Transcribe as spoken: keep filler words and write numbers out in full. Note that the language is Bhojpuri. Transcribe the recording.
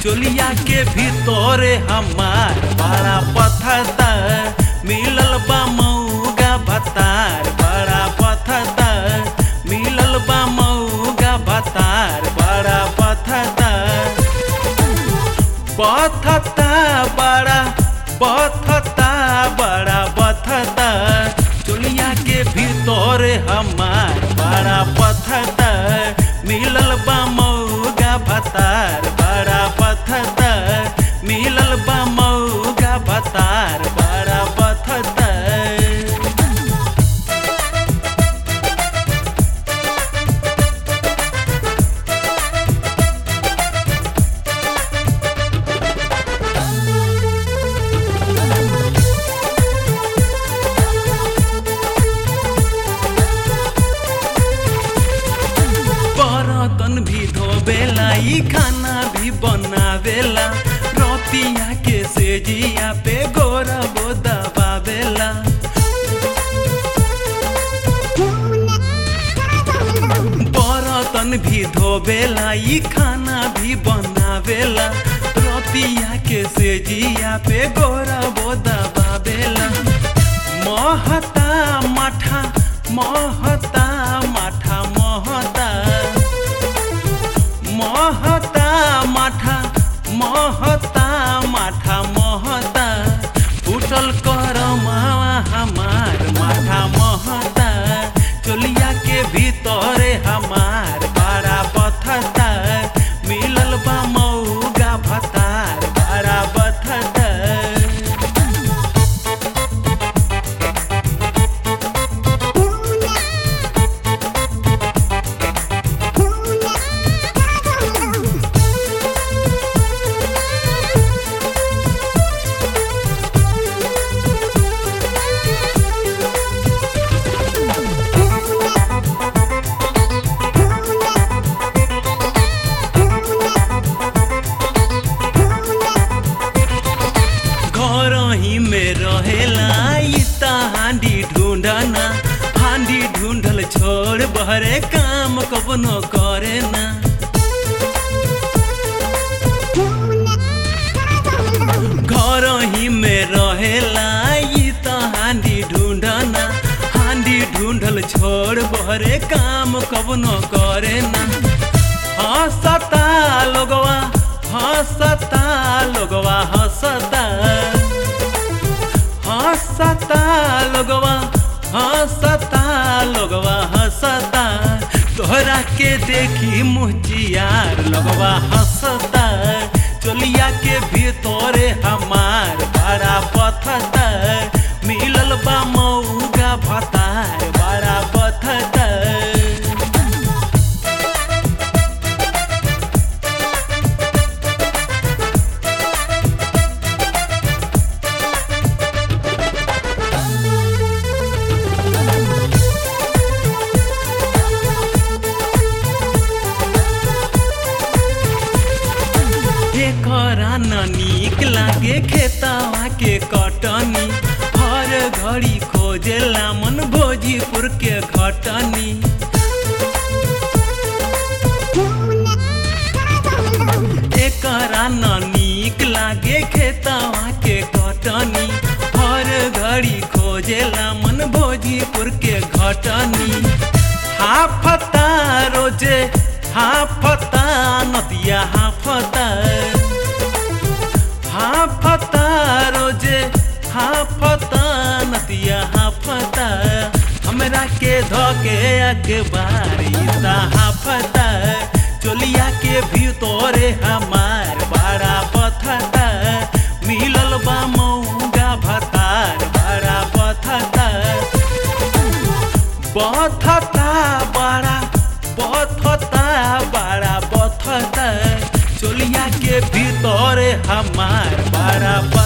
चोलिया के भीतरे हमार बड़ा पथता मिलल बा मऊगा भतार बड़ा पथता मिलल बा मऊगा भतार बड़ा पथता पथता बड़ा पथता बड़ा पथता चोलिया के भीतरे हमार बड़ा पथता मिलल बा मऊगा भतार बड़ा पथता मिलल बा मऊगा भतार बड़ा पथता। बर्तन भी धोबेला ई खाना भी बनावेला रोतिया के सेजिया पे गोरा बो दबावेला बर्तन भी धोबेला ई खाना भी बनावेला रोतिया के सेजिया पे गोरा बो दबावेला महता माठा महता माठा महता महता माठा महता माठा महता फूटल करमावा हमार माठा महता चोलिया के भीतरे हमार बड़ा पथता मिलल बा मऊगा भतार बड़ा पथता। में रहेला इता हांडी ढूंढना हांडी ढूंढल छोड़ बहरे काम कबनो करे ना घर ही में रहेला इता हांडी ढूंढना हांडी ढूंढल छोड़ बहरे काम कबनो करे ना हंसता लोगवा हंसता लोगवा हंसता हंसता लोगवा हंसता लोगवा हंसता तोहरा के देखी मुहजियार लोगवा हंसता चोलिया के भीतरे हमार बड़ा पथता मिलल बा मऊगा भतार बड़ा पथता। एकरा न नीक लागे खेतवा के कटनी हर घड़ी खोजेला मन भोजीपुर के घटनी एकरा न नीक लागे खेतवा के कटनी हर घड़ी खोजेला मन भोजीपुर के घटनी हाफता रोजे हाफता नदिया हाफता हाफता रोजे हाफता नदिया हाफता हमरा के धोके अखबार इता हाफता चोलिया के भीतरे हमार बड़ा पथता मिलल बा मऊगा भतार बड़ा पथता पथता बड़ा पथता बड़ा पथता चोलिया के भीतरे हमार बड़ा